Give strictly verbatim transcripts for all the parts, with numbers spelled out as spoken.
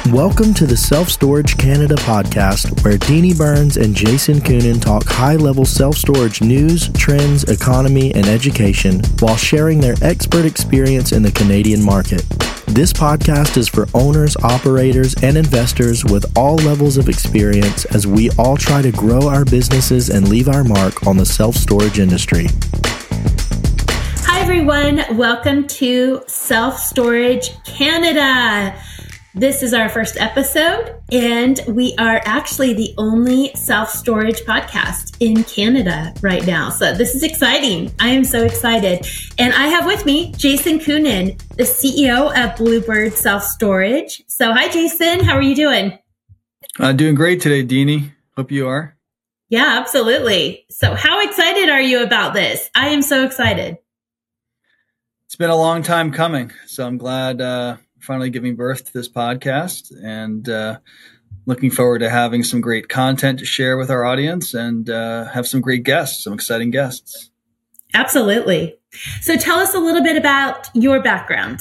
Welcome to the Self-Storage Canada podcast, where Deanie Burns and Jason Coonan talk high-level self-storage news, trends, economy, and education while sharing their expert experience in the Canadian market. This podcast is for owners, operators, and investors with all levels of experience as we all try to grow our businesses and leave our mark on the self-storage industry. Hi, everyone. Welcome to Self-Storage Canada. This is our first episode, and we are actually the only self-storage podcast in Canada right now. So this is exciting. I am so excited. And I have with me Jason Coonan, the C E O of Bluebird Self-Storage. So hi, Jason. How are you doing? Uh, doing great today, Deanie. Hope you are. Yeah, absolutely. So how excited are you about this? I am so excited. It's been a long time coming, so I'm glad uh, finally giving birth to this podcast, and uh, looking forward to having some great content to share with our audience and uh, have some great guests, some exciting guests. Absolutely. So tell us a little bit about your background.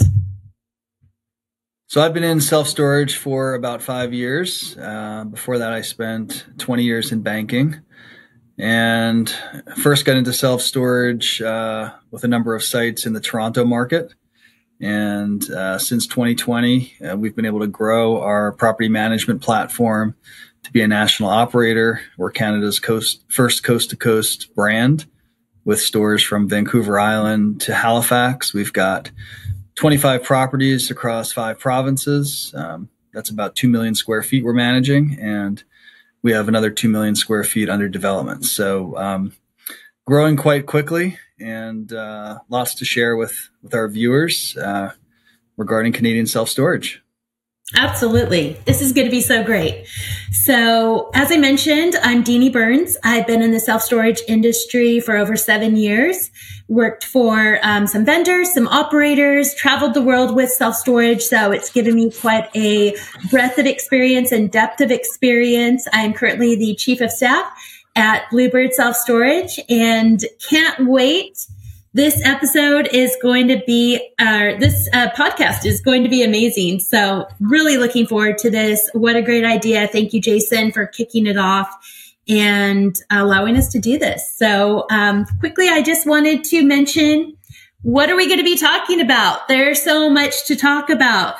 So I've been in self-storage for about five years. Uh, before that, I spent twenty years in banking. And first got into self-storage uh, with a number of sites in the Toronto market. And uh, since twenty twenty, uh, we've been able to grow our property management platform to be a national operator. We're Canada's coast, first coast-to-coast brand with stores from Vancouver Island to Halifax. We've got twenty-five properties across five provinces. Um, that's about two million square feet we're managing. And we have another two million square feet under development. So um, growing quite quickly, and uh, lots to share with, with our viewers uh, regarding Canadian self-storage. Absolutely. This is going to be so great. So as I mentioned, I'm Deanie Burns. I've been in the self-storage industry for over seven years, worked for um, some vendors, some operators, traveled the world with self-storage. So it's given me quite a breadth of experience and depth of experience. I'm currently the chief of staff at Bluebird Self-Storage and can't wait. This episode is going to be, uh, this uh, podcast is going to be amazing. So really looking forward to this. What a great idea. Thank you, Jason, for kicking it off and allowing us to do this. So um, quickly, I just wanted to mention, what are we going to be talking about? There's so much to talk about.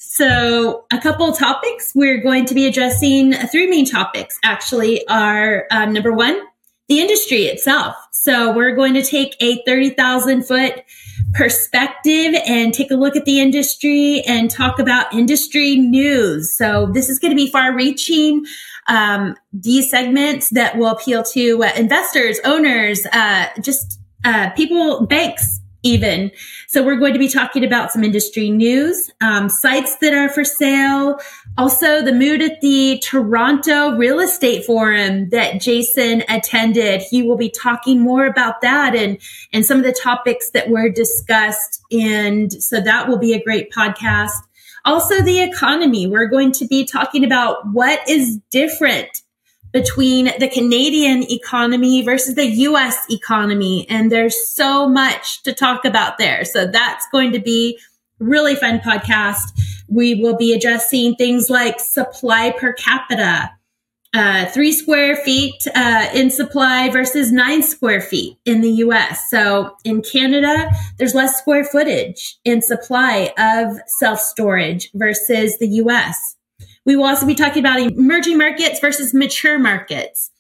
So a couple of topics we're going to be addressing. Three main topics actually are um, number one, the industry itself. So we're going to take a thirty thousand foot perspective and take a look at the industry and talk about industry news. So this is going to be far reaching. Um, these segments that will appeal to uh, investors, owners, uh, just uh, people, banks, even. So we're going to be talking about some industry news, um, sites that are for sale, also the mood at the Toronto Real Estate Forum that Jason attended. He will be talking more about that and, and some of the topics that were discussed. And so that will be a great podcast. Also the economy. We're going to be talking about what is different between the Canadian economy versus the U S economy. And there's so much to talk about there. So that's going to be a really fun podcast. We will be addressing things like supply per capita, uh, three square feet uh, in supply versus nine square feet in the U S. So in Canada, there's less square footage in supply of self-storage versus the U S. We will also be talking about emerging markets versus mature markets.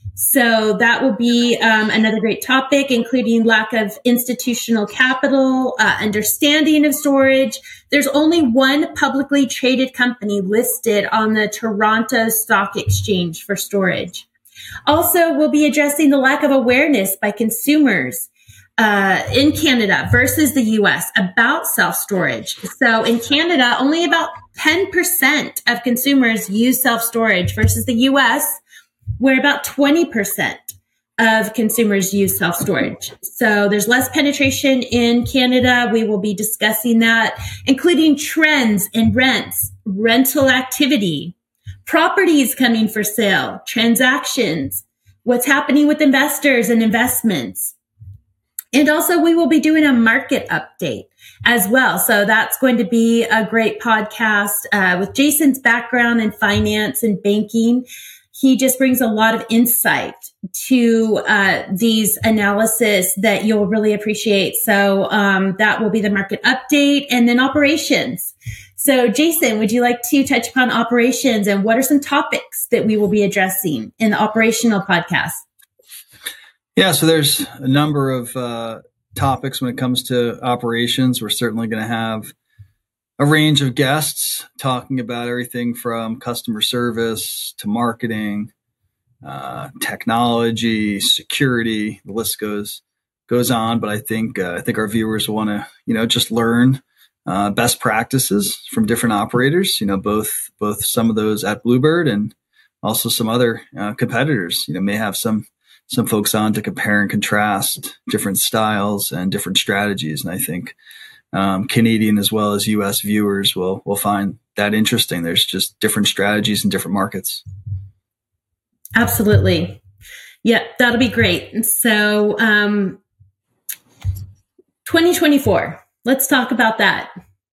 So that will be um, another great topic, including lack of institutional capital, uh, understanding of storage. There's only one publicly traded company listed on the Toronto Stock Exchange for storage. Also, we'll be addressing the lack of awareness by consumers Uh, in Canada versus the U S about self-storage. So in Canada, only about ten percent of consumers use self-storage versus the U S, where about twenty percent of consumers use self-storage. So there's less penetration in Canada. We will be discussing that, including trends in rents, rental activity, properties coming for sale, transactions, what's happening with investors and investments. And also we will be doing a market update as well. So that's going to be a great podcast uh, with Jason's background in finance and banking. He just brings a lot of insight to uh, these analysis that you'll really appreciate. So um, that will be the market update, and then operations. So Jason, would you like to touch upon operations, and what are some topics that we will be addressing in the operational podcast? Yeah, so there's a number of uh, topics when it comes to operations. We're certainly going to have a range of guests talking about everything from customer service to marketing, uh, technology, security. The list goes goes on. But I think uh, I think our viewers want to you know just learn uh, best practices from different operators. You know, both both some of those at Bluebird and also some other uh, competitors. You know, may have some some folks on to compare and contrast different styles and different strategies. And I think Um, Canadian as well as U S viewers will will find that interesting. There's just different strategies in different markets. Absolutely. Yeah, that'll be great. So um, twenty twenty-four, let's talk about that.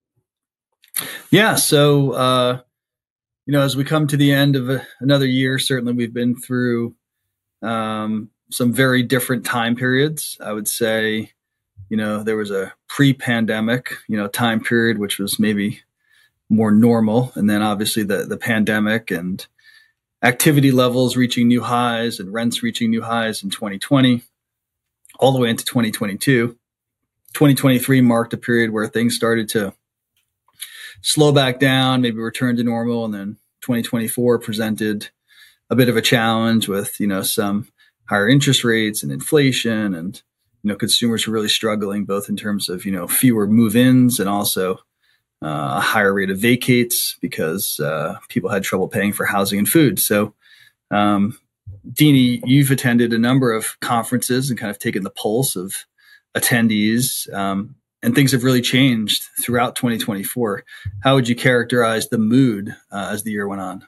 Yeah. So, uh, you know, as we come to the end of a, another year, certainly we've been through um, some very different time periods. I would say, you know, there was a pre-pandemic, you know, time period, which was maybe more normal. And then obviously the, the pandemic and activity levels reaching new highs and rents reaching new highs in twenty twenty, all the way into twenty twenty-two. twenty twenty-three marked a period where things started to slow back down, maybe return to normal. And then twenty twenty-four presented a bit of a challenge with, you know, some higher interest rates and inflation, and you know, consumers were really struggling both in terms of, you know, fewer move-ins and also uh, a higher rate of vacates because uh, people had trouble paying for housing and food. So, um, Deanie, you've attended a number of conferences and kind of taken the pulse of attendees, um, and things have really changed throughout twenty twenty-four. How would you characterize the mood uh, as the year went on?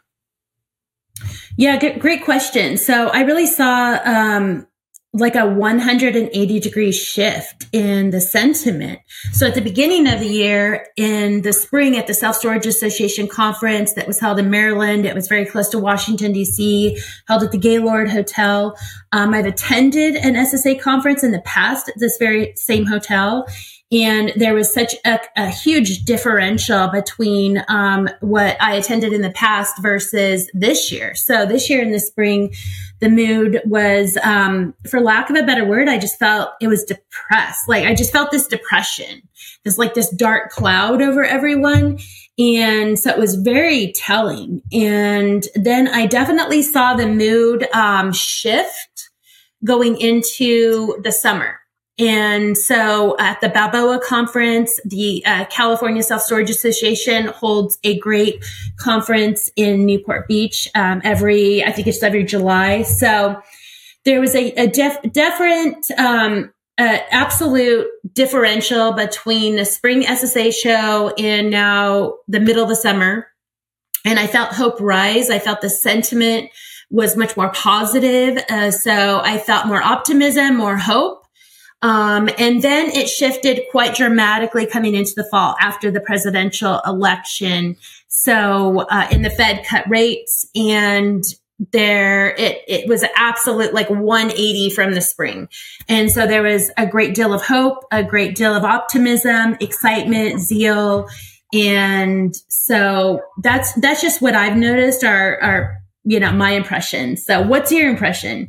Yeah, g- great question. So I really saw um, like a one hundred eighty degree shift in the sentiment. So at the beginning of the year, in the spring at the Self-Storage Association conference that was held in Maryland, it was very close to Washington, D C, held at the Gaylord Hotel. Um, I've attended an S S A conference in the past at this very same hotel. And there was such a, a huge differential between um, what I attended in the past versus this year. So this year in the spring, the mood was, um, for lack of a better word, I just felt it was depressed. Like I just felt this depression, this like this dark cloud over everyone. And so it was very telling. And then I definitely saw the mood um, shift going into the summer. And so at the Balboa conference, the uh, California Self-Storage Association holds a great conference in Newport Beach um, every, I think it's every July. So there was a, a def, different, um, uh, absolute differential between the spring S S A show and now the middle of the summer. And I felt hope rise. I felt the sentiment was much more positive. Uh, so I felt more optimism, more hope. Um, and then it shifted quite dramatically coming into the fall after the presidential election. So, uh, and the Fed cut rates, and there, it, it was absolute like one eighty from the spring. And so there was a great deal of hope, a great deal of optimism, excitement, zeal. And so that's, that's just what I've noticed are, are, you know, my impression. So what's your impression?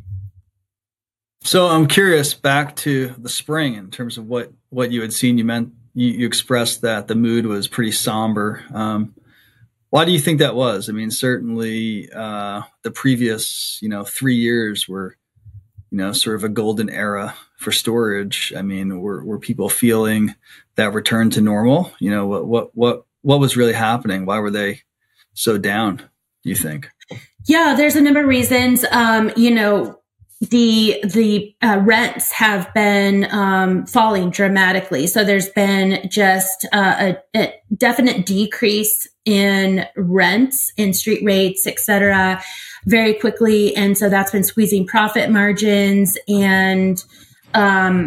So I'm curious, back to the spring in terms of what, what you had seen. You meant you, you expressed that the mood was pretty somber. Um, why do you think that was? I mean, certainly uh, the previous, you know, three years were, you know, sort of a golden era for storage. I mean, were were people feeling that return to normal? You know, what what what what was really happening? Why were they so down, do you think? Yeah, there's a number of reasons. Um, you know. The the uh, rents have been um, falling dramatically. So there's been just uh, a, a definite decrease in rents, in street rates, et cetera, very quickly. And so that's been squeezing profit margins. And um,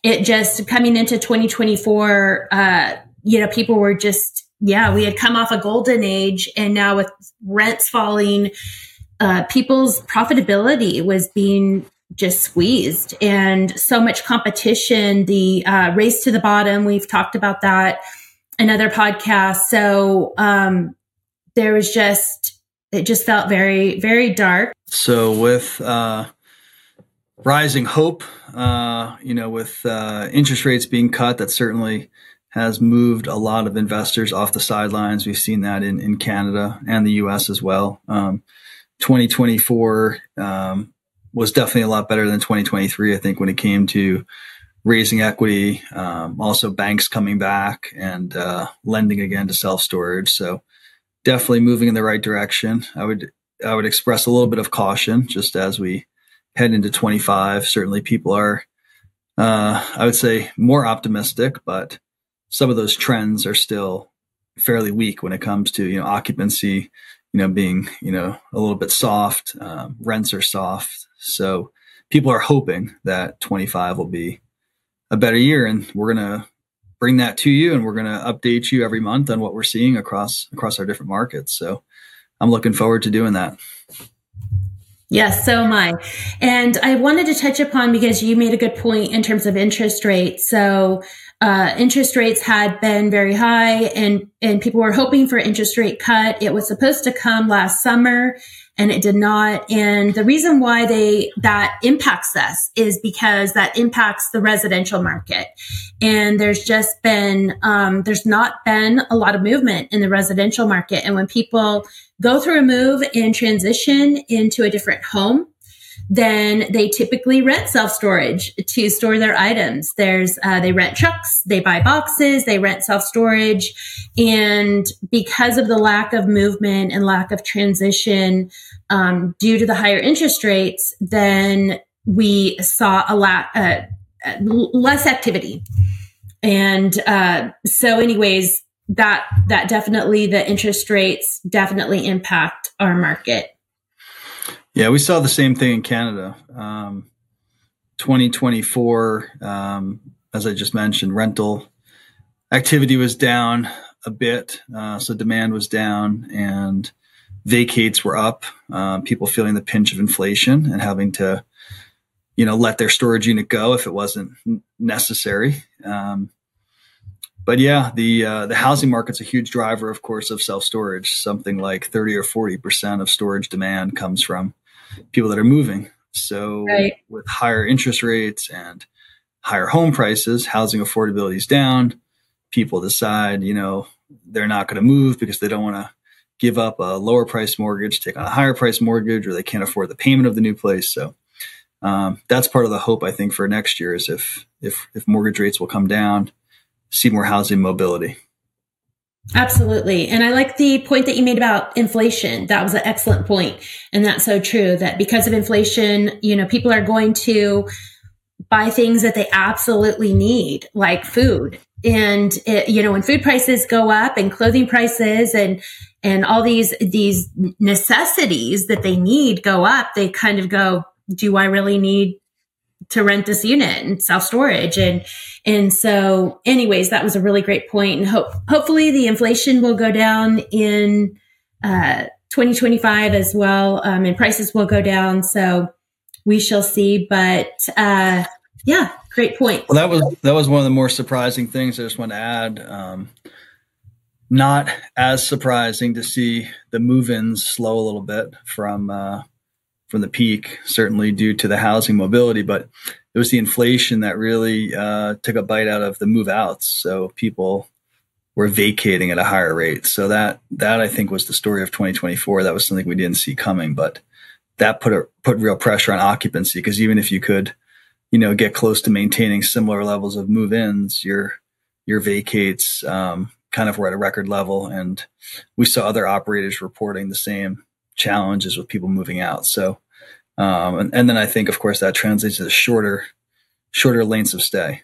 it just coming into twenty twenty-four, uh, you know, people were just, yeah, we had come off a golden age, and now with rents falling, uh, people's profitability was being just squeezed, and so much competition, the uh, race to the bottom. We've talked about that in other podcasts. So um, there was just, it just felt very, very dark. So with uh, rising hope, uh, you know, with uh, interest rates being cut, that certainly has moved a lot of investors off the sidelines. We've seen that in, in Canada and the U S as well. Um, twenty twenty-four um, was definitely a lot better than twenty twenty-three, I think, when it came to raising equity, um, also banks coming back and uh, lending again to self-storage. So definitely moving in the right direction. I would I would express a little bit of caution just as we head into twenty-five. Certainly people are, uh, I would say, more optimistic, but some of those trends are still fairly weak when it comes to, you know, occupancy, you know, being, you know, a little bit soft, um, rents are soft. So people are hoping that twenty-five will be a better year, and we're going to bring that to you, and we're going to update you every month on what we're seeing across, across our different markets. So I'm looking forward to doing that. Yes, so am I. And I wanted to touch upon, because you made a good point in terms of interest rates. So uh, interest rates had been very high, and, and people were hoping for interest rate cut. It was supposed to come last summer, and it did not. And the reason why they that impacts us is because that impacts the residential market. And there's just been, um, there's not been a lot of movement in the residential market. And when people go through a move and transition into a different home, then they typically rent self-storage to store their items. There's, uh, they rent trucks, they buy boxes, they rent self-storage. And because of the lack of movement and lack of transition, um, due to the higher interest rates, then we saw a lot, uh, less activity. And, uh, so anyways, that, that definitely, the interest rates definitely impact our market. Yeah, we saw the same thing in Canada. Um, twenty twenty-four, um, as I just mentioned, rental activity was down a bit. Uh, so demand was down and vacates were up. Uh, people feeling the pinch of inflation and having to, you know, let their storage unit go if it wasn't necessary. Um, but yeah, the uh, the housing market's a huge driver, of course, of self-storage. Something like thirty or forty percent of storage demand comes from people that are moving. So right. With higher interest rates and higher home prices, housing affordability is down. People decide, you know, they're not going to move because they don't want to give up a lower price mortgage, take on a higher price mortgage, or they can't afford the payment of the new place. So um, that's part of the hope, I think, for next year is if, if, if mortgage rates will come down, see more housing mobility. Absolutely. And I like the point that you made about inflation. That was an excellent point. And that's so true, that because of inflation, you know, people are going to buy things that they absolutely need, like food. And, it, you know, when food prices go up and clothing prices and, and all these, these necessities that they need go up, they kind of go, do I really need to rent this unit and self-storage? And, and so anyways, that was a really great point. And hope, hopefully the inflation will go down in, uh, twenty twenty-five as well. Um, and prices will go down. So we shall see, but, uh, yeah, great point. Well, that was, that was one of the more surprising things I just want to add. Um, not as surprising to see the move-ins slow a little bit from, uh, from the peak, certainly due to the housing mobility, but it was the inflation that really uh, took a bite out of the move outs. So people were vacating at a higher rate. So that, that I think was the story of twenty twenty-four. That was something we didn't see coming, but that put a, put real pressure on occupancy, because even if you could, you know, get close to maintaining similar levels of move-ins, your, your vacates um, kind of were at a record level. And we saw other operators reporting the same challenges with people moving out. So, um, and, and then I think, of course, that translates to shorter, shorter lengths of stay.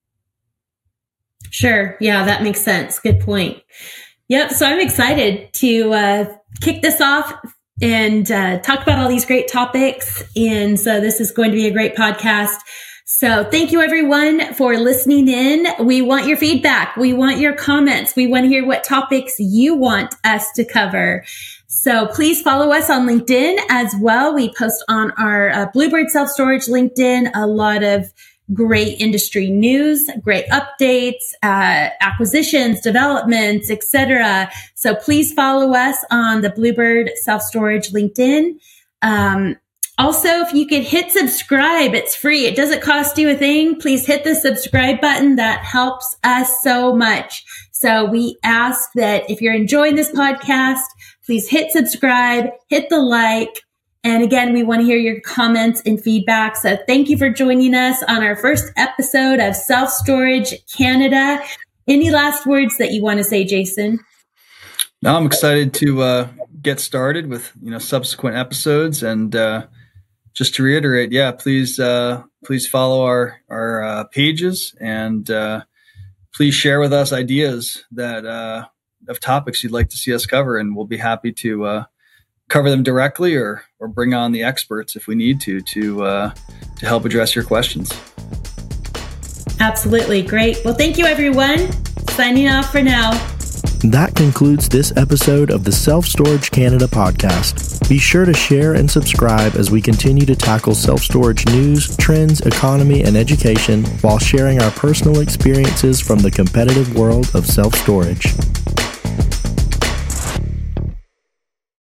Sure. Yeah, that makes sense. Good point. Yep. So I'm excited to uh, kick this off and uh, talk about all these great topics. And so this is going to be a great podcast. So thank you everyone for listening in. We want your feedback. We want your comments. We want to hear what topics you want us to cover. So please follow us on LinkedIn as well. We post on our uh, Bluebird Self-Storage LinkedIn a lot of great industry news, great updates, uh, acquisitions, developments, et cetera. So please follow us on the Bluebird Self-Storage LinkedIn. Um, also, if you could hit subscribe, it's free. It doesn't cost you a thing. Please hit the subscribe button. That helps us so much. So we ask that if you're enjoying this podcast, please hit subscribe, hit the like. And again, we want to hear your comments and feedback. So thank you for joining us on our first episode of Self Storage Canada. Any last words that you want to say, Jason? No, I'm excited to uh, get started with you know subsequent episodes. And uh, just to reiterate, yeah, please uh, please follow our our uh, pages and uh, please share with us ideas that uh, of topics you'd like to see us cover, and we'll be happy to uh, cover them directly or or bring on the experts if we need to to uh, to help address your questions. Absolutely. Great. Well, thank you, everyone. Signing off for now. That concludes this episode of the Self Storage Canada podcast. Be sure to share and subscribe as we continue to tackle self-storage news, trends, economy, and education while sharing our personal experiences from the competitive world of self-storage.